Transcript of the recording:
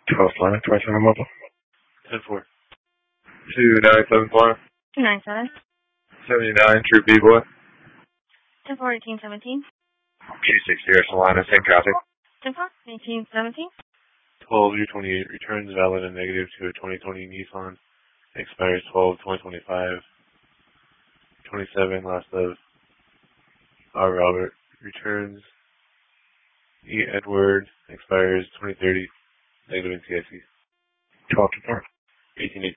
12 Planet, 27 Mobile. 10-4. 2974. 297. 79, True B-Boy. 10-4, 1817. Q60, Solana, same copy. 10-4, 1817. 12U28, returns valid and negative to a 2020 Nissan. Expires 12/2025. 27, last of R. Robert. Returns E. Edward. Expires 2030. Negative in CIC. 12 to 4. 18